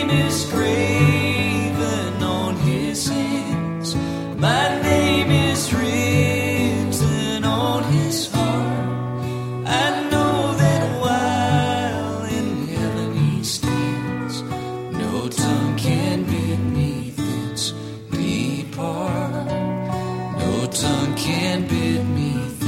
name is graven on his hands. My name is written on his heart. I know that while in heaven he stands, no tongue can bid me thence depart. No tongue can bid me